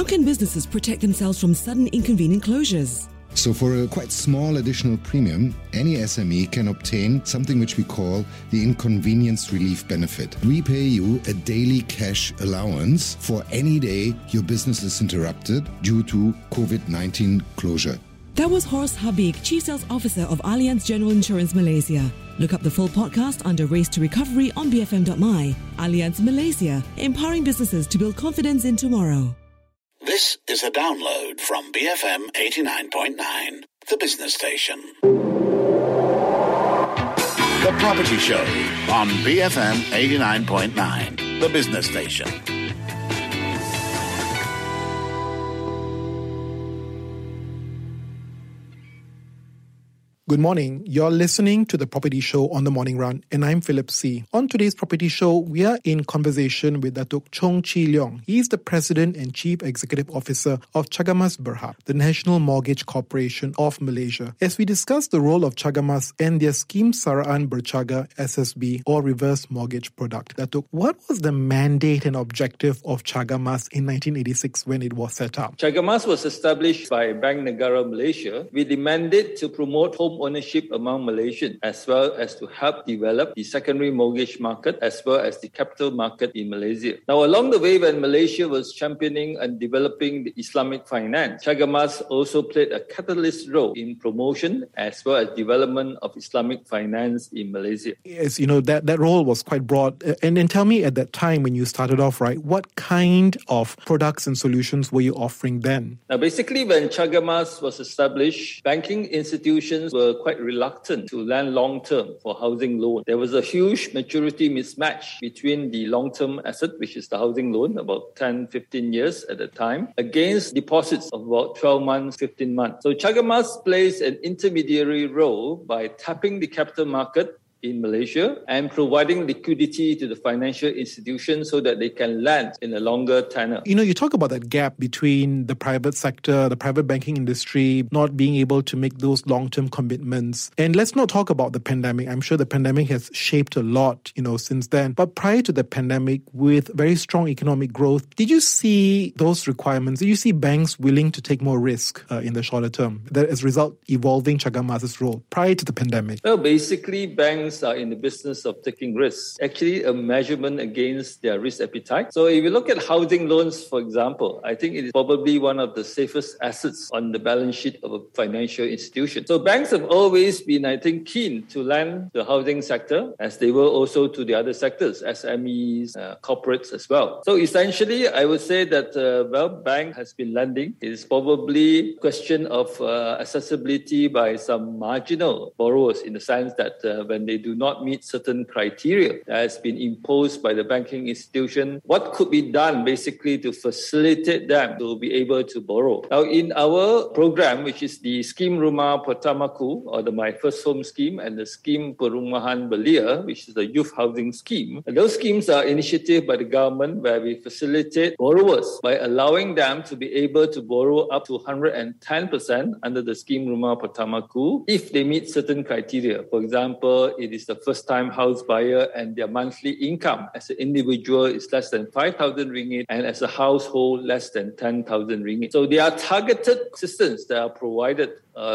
How can businesses protect themselves from sudden inconvenient closures? So for a quite small additional premium, any SME can obtain something which we call the Inconvenience Relief Benefit. We pay you a daily cash allowance for any day your business is interrupted due to COVID-19 closure. That was Horst Habig, Chief Sales Officer of Allianz General Insurance Malaysia. Look up the full podcast under Race to Recovery on BFM.my. Allianz Malaysia, empowering businesses to build confidence in tomorrow. This is a download from BFM 89.9, the business station. The Property Show on BFM 89.9, the business station. Good morning. You're listening to The Property Show on The Morning Run, and I'm Philip C. On today's Property Show, we are in conversation with Datuk Chong Chee Leong. He's the President and Chief Executive Officer of Cagamas Berhad, the National Mortgage Corporation of Malaysia. As we discuss the role of Cagamas and their scheme Saraan Bercaga SSB or reverse mortgage product. Datuk, what was the mandate and objective of Cagamas in 1986 when it was set up? Cagamas was established by Bank Negara Malaysia with the mandate to promote home ownership among Malaysians, as well as to help develop the secondary mortgage market as well as the capital market in Malaysia. Now, along the way, when Malaysia was championing and developing the Islamic finance, Cagamas also played a catalyst role in promotion as well as development of Islamic finance in Malaysia. Yes, that role was quite broad. And then tell me, at that time when you started off, right, what kind of products and solutions were you offering then? Now, basically, when Cagamas was established, banking institutions were quite reluctant to lend long-term for housing loan. There was a huge maturity mismatch between the long-term asset, which is the housing loan, about 10, 15 years at the time, against deposits of about 12 months, 15 months. So Cagamas plays an intermediary role by tapping the capital market in Malaysia and providing liquidity to the financial institutions so that they can lend in a longer tenor. You talk about that gap between the private sector, the private banking industry, not being able to make those long-term commitments. And let's not talk about the pandemic. I'm sure the pandemic has shaped a lot, since then. But prior to the pandemic, with very strong economic growth, did you see those requirements? Did you see banks willing to take more risk in the shorter term? That as a result, evolving Cagamas' role prior to the pandemic? Well, basically, banks are in the business of taking risks, actually a measurement against their risk appetite. So if you look at housing loans, for example, I think it is probably one of the safest assets on the balance sheet of a financial institution. So banks have always been, I think, keen to lend the housing sector, as they were also to the other sectors, SMEs, corporates as well. So essentially, I would say that, bank has been lending. It is probably a question of accessibility by some marginal borrowers, in the sense that when they do not meet certain criteria that has been imposed by the banking institution, what could be done basically to facilitate them to be able to borrow? Now, in our program, which is the Scheme Rumah Pertamaku, or the My First Home scheme, and the Scheme Perumahan Belia, which is the youth housing scheme, those schemes are initiative by the government where we facilitate borrowers by allowing them to be able to borrow up to 110% under the Scheme Rumah Pertamaku if they meet certain criteria. For example, it is the first-time house buyer and their monthly income as an individual is less than 5,000 ringgit and as a household less than 10,000 ringgit. So there are targeted assistance that are provided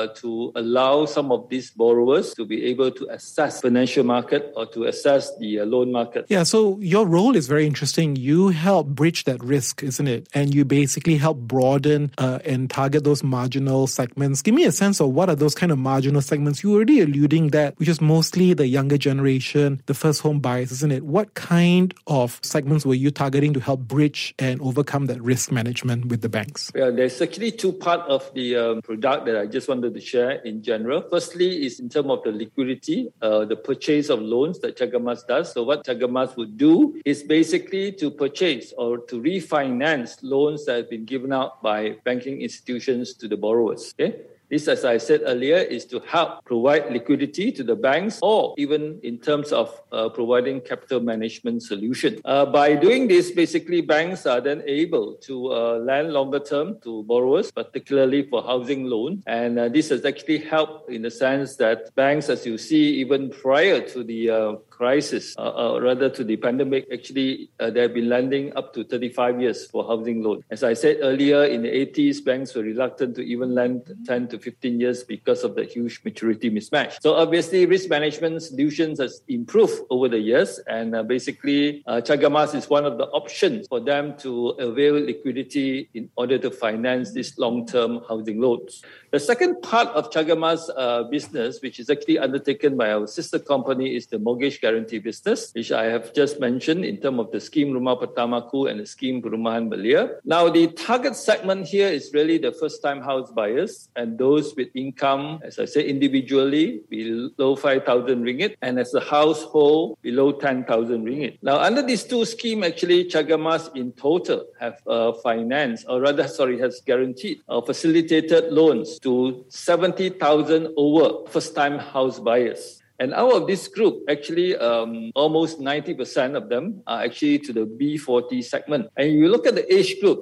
to allow some of these borrowers to be able to access financial market or to access the loan market. Yeah, so your role is very interesting. You help bridge that risk, isn't it? And you basically help broaden and target those marginal segments. Give me a sense of what are those kind of marginal segments. You were already alluding that, which is mostly the younger generation, the first home buyers, isn't it? What kind of segments were you targeting to help bridge and overcome that risk management with the banks? Yeah, there's actually two parts of the product that I just wanted to share in general. Firstly is in terms of the liquidity, the purchase of loans that Cagamas does. So what Cagamas would do is basically to purchase or to refinance loans that have been given out by banking institutions to the borrowers. Okay? This, as I said earlier, is to help provide liquidity to the banks or even in terms of providing capital management solution. By doing this, basically banks are then able to lend longer term to borrowers, particularly for housing loan. And this has actually helped in the sense that banks, as you see, even prior to the crisis, rather to the pandemic, actually, they have been lending up to 35 years for housing loans. As I said earlier, in the 80s, banks were reluctant to even lend 10 to 15 years because of the huge maturity mismatch. So obviously, risk management solutions has improved over the years, and basically, Chagamas is one of the options for them to avail liquidity in order to finance these long-term housing loans. The second part of Chagamas' business, which is actually undertaken by our sister company, is the mortgage guarantee business, which I have just mentioned in terms of the scheme Rumah Pertamaku and the scheme Perumahan Belia. Now, the target segment here is really the first-time house buyers and those with income, as I say, individually below 5,000 ringgit and as a household below 10,000 ringgit. Now, under these two schemes, actually, Chagamas in total have has guaranteed or facilitated loans to 70,000 over first-time house buyers. And out of this group, actually, almost 90% of them are actually to the B40 segment. And if you look at the age group,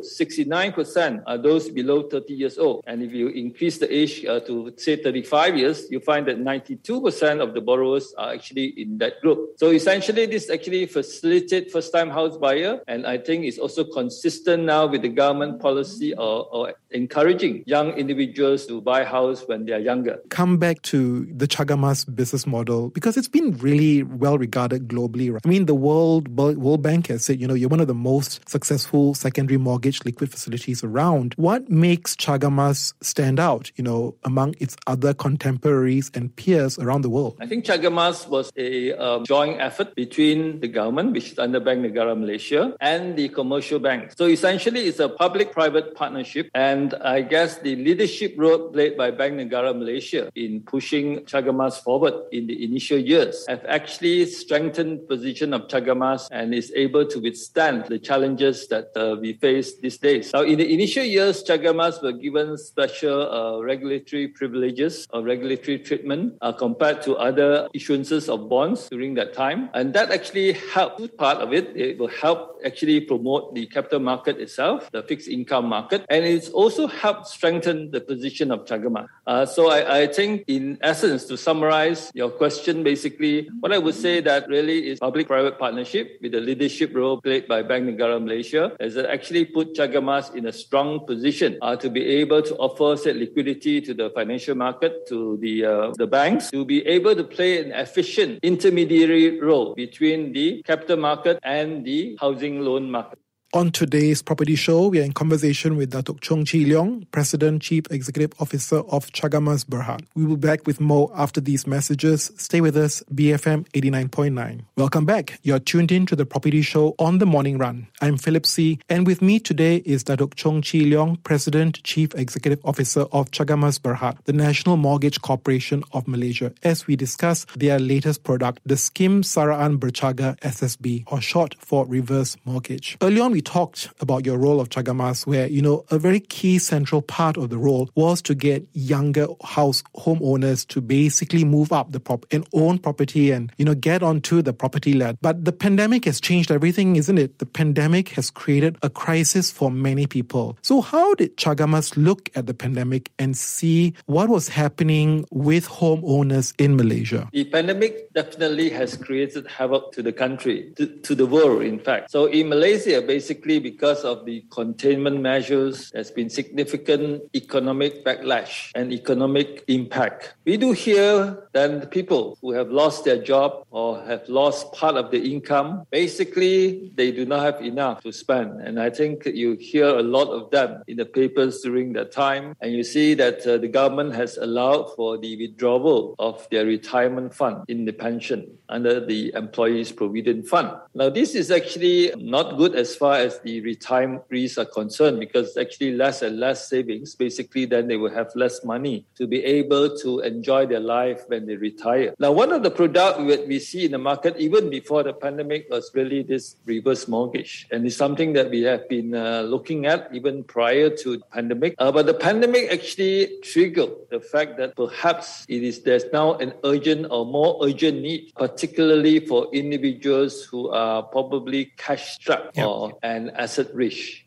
69% are those below 30 years old. And if you increase the age to, say, 35 years, you find that 92% of the borrowers are actually in that group. So essentially, this actually facilitates first-time house buyer. And I think it's also consistent now with the government policy or encouraging young individuals to buy house when they are younger. Come back to the Chagamas business model, because it's been really well regarded globally. Right? I mean, the World Bank has said, you're one of the most successful secondary mortgage liquid facilities around. What makes Chagamas stand out, among its other contemporaries and peers around the world? I think Chagamas was a joint effort between the government, which is under Bank Negara Malaysia, and the commercial banks. So essentially, it's a public-private partnership, and I guess the leadership role played by Bank Negara Malaysia in pushing Chagamas forward in the initial years have actually strengthened the position of Chagamas and is able to withstand the challenges that we face these days. Now, in the initial years, Chagamas were given special regulatory privileges or regulatory treatment compared to other issuances of bonds during that time. And that actually helped, part of it. It will help actually promote the capital market itself, the fixed income market, and it's also helped strengthen the position of Chagamas. So I think, in essence, to summarize your question, basically, what I would say that really is public-private partnership with the leadership role played by Bank Negara Malaysia has actually put Chagamas in a strong position to be able to offer said liquidity to the financial market, to the banks, to be able to play an efficient intermediary role between the capital market and the housing loan market. On today's Property Show, we are in conversation with Datuk Chong Chee Leong, President, Chief Executive Officer of Chagamas Berhad. We will be back with more after these messages. Stay with us, BFM 89.9. Welcome back. You're tuned in to the Property Show on the Morning Run. I'm Philip C., and with me today is Datuk Chong Chee Leong, President, Chief Executive Officer of Chagamas Berhad, the National Mortgage Corporation of Malaysia, as we discuss their latest product, the Skim Saraan Bercaga SSB, or short for reverse mortgage. Early on, we talked about your role of Chagamas, where, a very key central part of the role was to get younger homeowners to basically move up and own property and, get onto the property ladder. But the pandemic has changed everything, isn't it? The pandemic has created a crisis for many people. So how did Chagamas look at the pandemic and see what was happening with homeowners in Malaysia? The pandemic definitely has created havoc to the country, to the world, in fact. So in Malaysia, basically, because of the containment measures, there's been significant economic backlash and economic impact. We do hear that the people who have lost their job or have lost part of the income, basically, they do not have enough to spend. And I think you hear a lot of them in the papers during that time. And you see that the government has allowed for the withdrawal of their retirement fund in the pension under the Employees Provident Fund. Now, this is actually not good as far as the retirees are concerned, because actually less and less savings, basically then they will have less money to be able to enjoy their life when they retire. Now, one of the products that we see in the market even before the pandemic was really this reverse mortgage. And it's something that we have been looking at even prior to the pandemic. But the pandemic actually triggered the fact that perhaps there's now an urgent or more urgent need, particularly for individuals who are probably cash-strapped and asset-rich.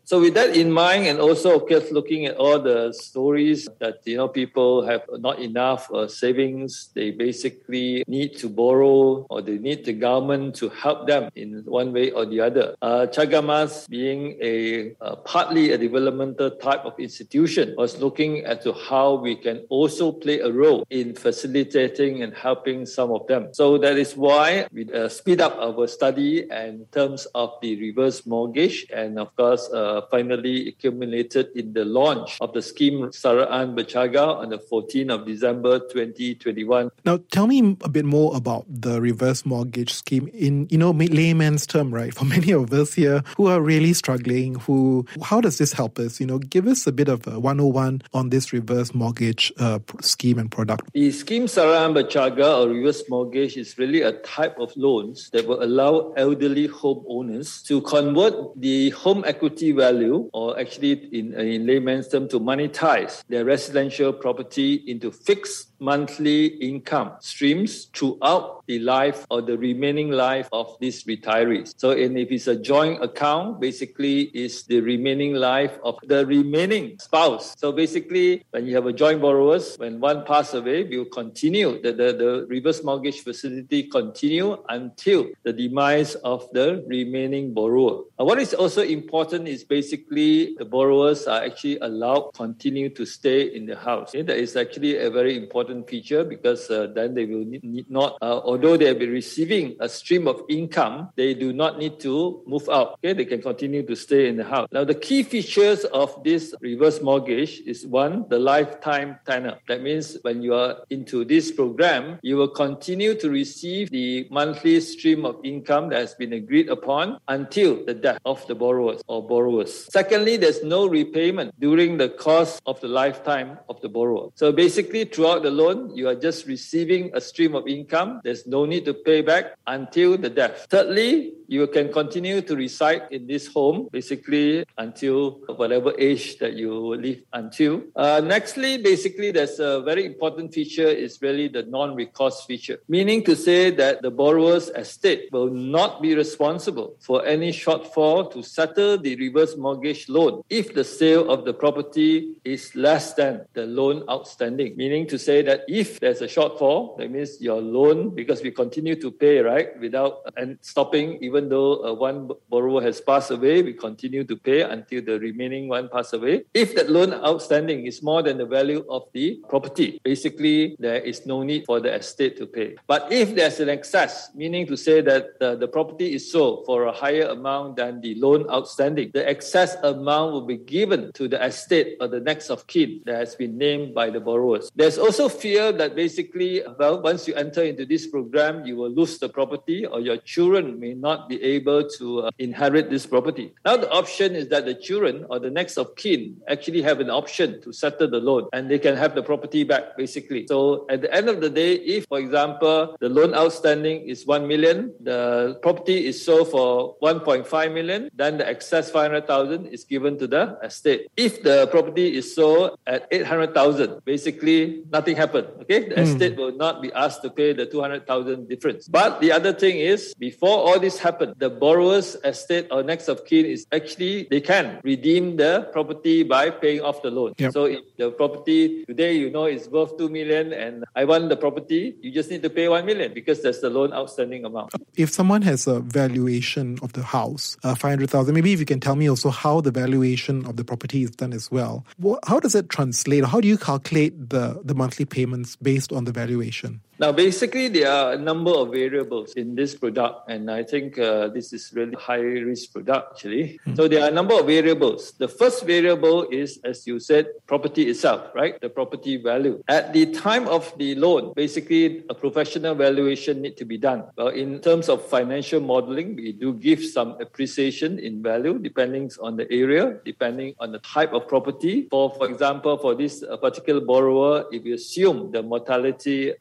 So with that in mind, and also of course looking at all the stories that people have not enough savings, they basically need to borrow or they need the government to help them in one way or the other. Chagamas, being a partly a developmental type of institution, was looking at how we can also play a role in facilitating and helping some of them. So that is why we speed up our study in terms of the reverse mortgage, and of course finally accumulated in the launch of the scheme Saraan Bercaga on the 14th of December 2021. Now tell me a bit more about the reverse mortgage scheme in layman's term, right? For many of us here who are really struggling, how does this help us? Give us a bit of a 101 on this reverse mortgage scheme and product. The scheme Saraan Bercaga, or reverse mortgage, is really a type of loans that will allow elderly homeowners to convert the home equity value, or actually in layman's term, to monetize their residential property into fixed monthly income streams throughout the life or the remaining life of these retirees. So if it's a joint account, basically is the remaining life of the remaining spouse. So basically, when you have a joint borrowers, when one passes away, we will continue, the reverse mortgage facility continue until the demise of the remaining borrower. What is also important is basically the borrowers are actually allowed to continue to stay in the house. That is actually a very important feature, because then they will need not, although they have been receiving a stream of income, they do not need to move out. They can continue to stay in the house. Now, the key features of this reverse mortgage is one, the lifetime tenor. That means when you are into this program, you will continue to receive the monthly stream of income that has been agreed upon until the death of the borrowers or borrowers. Secondly, there's no repayment during the course of the lifetime of the borrower. So basically, throughout the loan, you are just receiving a stream of income. There's no need to pay back until the death. Thirdly, you can continue to reside in this home, basically until whatever age that you live until. Nextly, basically, there's a very important feature is really the non-recourse feature, meaning to say that the borrower's estate will not be responsible for any shortfall to settle the reverse mortgage loan if the sale of the property is less than the loan outstanding. Meaning to say that if there's a shortfall, that means your loan, because we continue to pay, right, without and stopping, even though one borrower has passed away, we continue to pay until the remaining one pass away. If that loan outstanding is more than the value of the property, basically there is no need for the estate to pay. But if there's an excess, meaning to say that the property is sold for a higher amount than the loan outstanding, the excess amount will be given to the estate or the next of kin that has been named by the borrowers. There's also fear that basically, once you enter into this program, you will lose the property or your children may not be able to inherit this property. Now the option is that the children or the next of kin actually have an option to settle the loan and they can have the property back, basically. So at the end of the day, if, for example, the loan outstanding is 1 million, the property is sold for 1.5 million, then the excess 500,000 is given to the estate. If the property is sold at 800,000, basically nothing happened. Okay, the estate will not be asked to pay the 200,000 difference. But the other thing is, before all this happened, the borrower's estate or next of kin is actually, they can redeem the property by paying off the loan. Yep. So if the property today, is worth 2 million and I want the property, you just need to pay 1 million because that's the loan outstanding amount. If someone has a valuation of the house, 500,000, maybe if you can tell me also how the valuation of the property is done as well. How does it translate? How do you calculate the monthly payments based on the valuation? Now, basically, there are a number of variables in this product, and I think this is really high-risk product, actually. So there are a number of variables. The first variable is, as you said, property itself, right? The property value. At the time of the loan, basically, a professional valuation needs to be done. Well, in terms of financial modeling, we do give some appreciation in value, depending on the area, depending on the type of property. For example, for this particular borrower, if you assume the mortality rate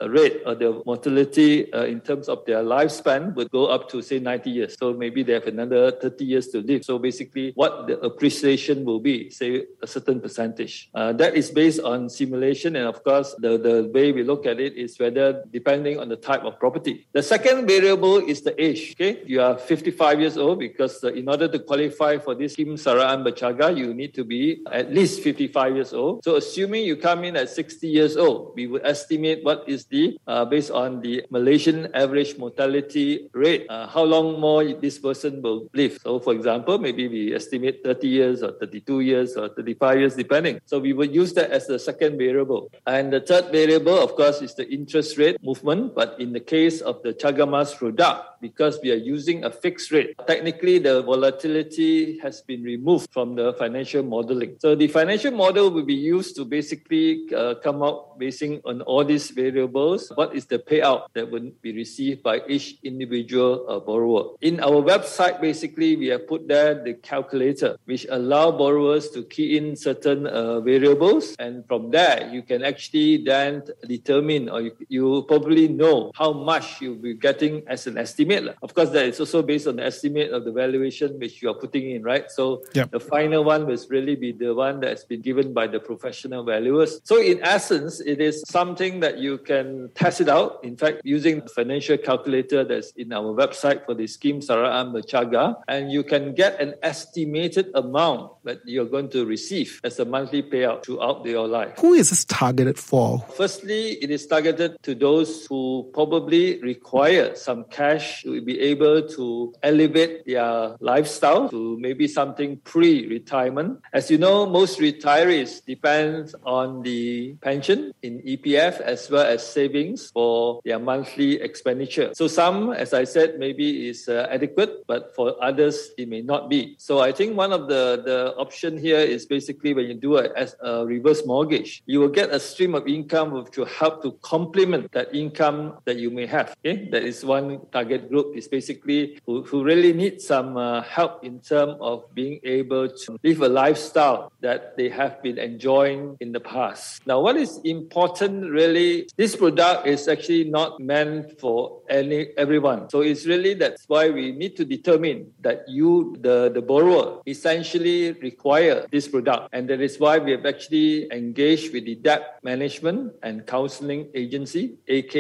or their mortality in terms of their lifespan would go up to, say, 90 years. So maybe they have another 30 years to live. So basically, what the appreciation will be, say, a certain percentage. That is based on simulation. And of course, the way we look at it is whether, depending on the type of property. The second variable is the age. Okay, you are 55 years old because in order to qualify for this scheme Saraan Bercaga, you need to be at least 55 years old. So assuming you come in at 60 years old, we would estimate what is the, based on the Malaysian average mortality rate, how long more this person will live. So for example, maybe we estimate 30 years or 32 years or 35 years, depending. So we would use that as the second variable. And the third variable, of course, is the interest rate movement. But in the case of the Cagamas product, because we are using a fixed rate, technically the volatility has been removed from the financial modeling. So the financial model will be used to basically come out basing on all these variables. What is the payout that would be received by each individual borrower? In our website, basically, we have put there the calculator, which allow borrowers to key in certain variables. And from there, you can actually then determine, or you probably know how much you'll be getting as an estimate. Of course, that is also based on the estimate of the valuation which you are putting in, right? So the final one will really be the one that's been given by the professional valuers. So in essence, it is something that you can test it out. In fact, using the financial calculator that's in our website for the scheme Saraan Bercaga, and you can get an estimated amount that you're going to receive as a monthly payout throughout your life. Who is this targeted for? Firstly, it is targeted to those who probably require some cash to be able to elevate their lifestyle to maybe something pre-retirement. As you know, most retirees depend on the pension in EPF as well as savings for their monthly expenditure. So some, as I said, maybe is adequate, but for others, it may not be. So I think one of the option here is basically when you do a reverse mortgage, you will get a stream of income which will help to complement that income that you may have. Okay? That is one target group, is basically who really need some help in terms of being able to live a lifestyle that they have been enjoying in the past. Now, what is important really, this product is actually not meant for everyone. So it's really, that's why we need to determine that you, the borrower, essentially require this product. And that is why we have actually engaged with the Debt Management and Counseling Agency,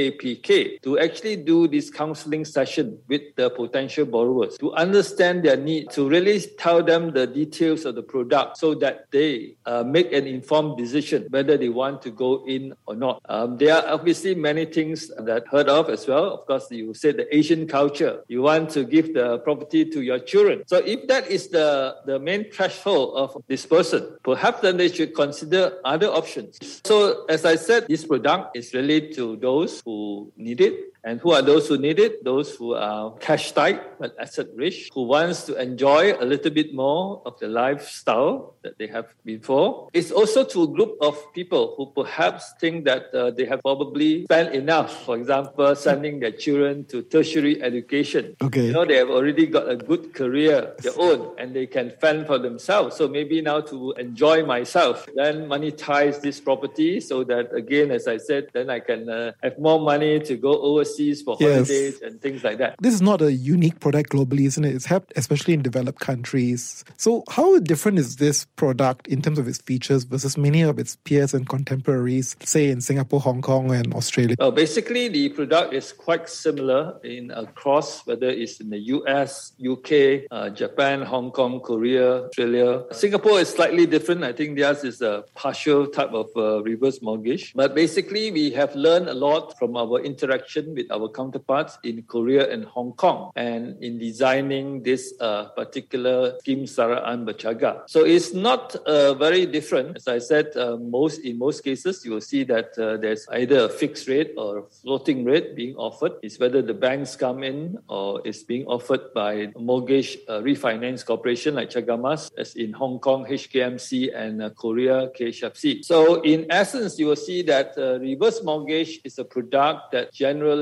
AKPK, to actually do this counseling session with the potential borrowers to understand their need, to really tell them the details of the product so that they make an informed decision whether they want to go in or not. There are obviously many things that heard of as well. Of course, you said the Asian culture. You want to give the property to your children. So if that is the main threshold of this person, perhaps then they should consider other options. So as I said, this product is really to those who need it. And who are those who need it? Those who are cash tight but asset rich, who wants to enjoy a little bit more of the lifestyle that they have before. It's also to a group of people who perhaps think that they have probably spent enough. For example, sending their children to tertiary education. Okay. You know, they have already got a good career, their own, and they can fend for themselves. So maybe now to enjoy myself, then monetize this property so that, again, as I said, then I can have more money to go overseas for holidays and things like that. This is not a unique product globally, isn't it? It's helped especially in developed countries. So how different is this product in terms of its features versus many of its peers and contemporaries, say in Singapore, Hong Kong and Australia? Basically, the product is quite similar in across, whether it's in the US, UK, Japan, Hong Kong, Korea, Australia. Singapore is slightly different. I think theirs is a partial type of reverse mortgage. But basically, we have learned a lot from our interaction with our counterparts in Korea and Hong Kong, and in designing this particular scheme Saraan Bercaga. So it's not very different. As I said, in most cases, you will see that there's either a fixed rate or a floating rate being offered. It's whether the banks come in or it's being offered by a mortgage refinance corporation like Cagamas, as in Hong Kong, HKMC, and Korea, KHFC. So in essence, you will see that reverse mortgage is a product that generally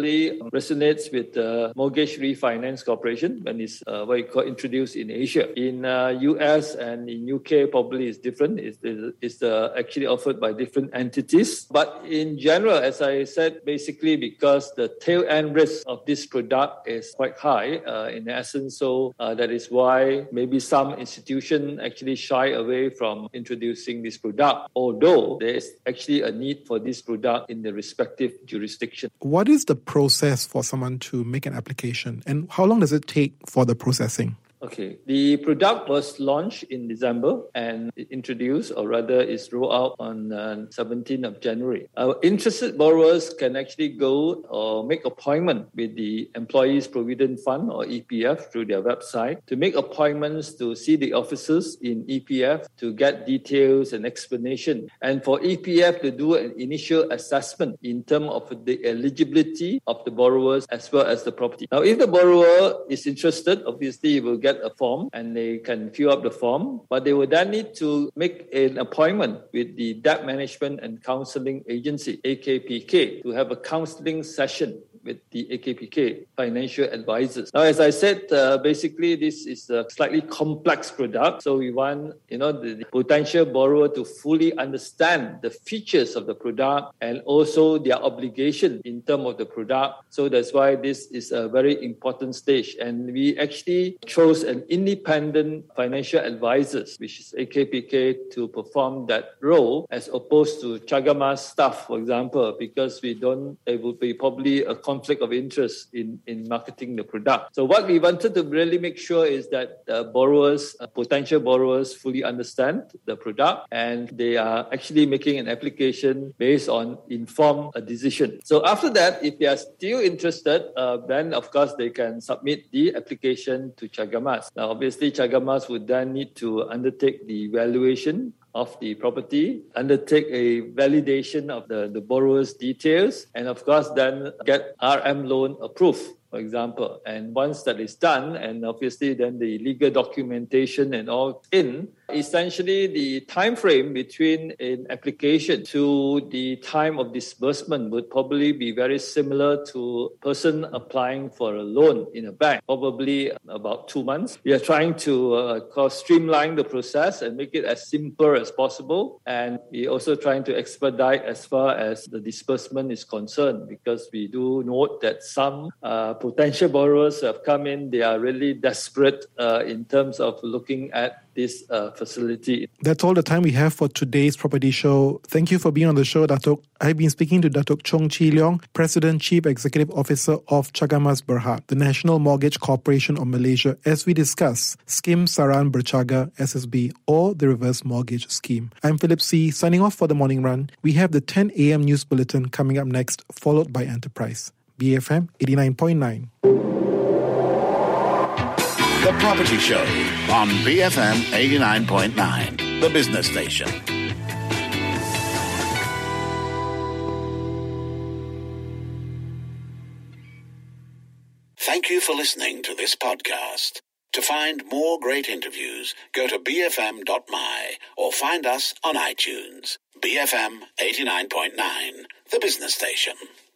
probably resonates with the Mortgage Refinance Corporation when it's what you call introduced in Asia. In US and in UK, probably it's different. It's actually offered by different entities. But in general, as I said, basically because the tail end risk of this product is quite high in essence. So that is why maybe some institutions actually shy away from introducing this product, although there is actually a need for this product in the respective jurisdiction. What is the process for someone to make an application, and how long does it take for the processing? Okay, the product was launched in December and introduced, or rather is rolled out on 17th of January. Interested borrowers can actually go or make appointment with the Employees Provident Fund or EPF through their website to make appointments to see the officers in EPF to get details and explanation, and for EPF to do an initial assessment in terms of the eligibility of the borrowers as well as the property. Now, if the borrower is interested, obviously he will get a form and they can fill up the form, but they will then need to make an appointment with the Debt Management and Counseling Agency, AKPK, to have a counseling session with the AKPK financial advisors. Now, as I said, basically this is a slightly complex product. So we want, the potential borrower to fully understand the features of the product and also their obligation in terms of the product. So that's why this is a very important stage. And we actually chose an independent financial advisors, which is AKPK, to perform that role as opposed to Chagamas staff, for example, because it would be probably a conflict of interest in marketing the product. So what we wanted to really make sure is that potential borrowers fully understand the product and they are actually making an application based on informed decision. So after that, if they are still interested, then of course they can submit the application to Chagamas. Now obviously Chagamas would then need to undertake the valuation of the property, undertake a validation of the borrower's details, and of course then get RM loan approved, for example. And once that is done, and obviously then the legal documentation and all in, essentially the time frame between an application to the time of disbursement would probably be very similar to a person applying for a loan in a bank, probably about 2 months. We are trying to streamline the process and make it as simple as possible. And we're also trying to expedite as far as the disbursement is concerned, because we do note that some potential borrowers have come in, they are really desperate in terms of looking at this facility. That's all the time we have for today's Property Show. Thank you for being on the show, Datuk. I've been speaking to Datuk Chong Chee Leong, President Chief Executive Officer of Chagamas Berhad, the National Mortgage Corporation of Malaysia, as we discuss Skim Saran Bercaga SSB, or the Reverse Mortgage Scheme. I'm Philip C, signing off for the Morning Run. We have the 10 a.m. news bulletin coming up next, followed by Enterprise. BFM 89.9. The Property Show on BFM 89.9, the business station. Thank you for listening to this podcast. To find more great interviews, go to bfm.my or find us on iTunes. BFM 89.9, the business station.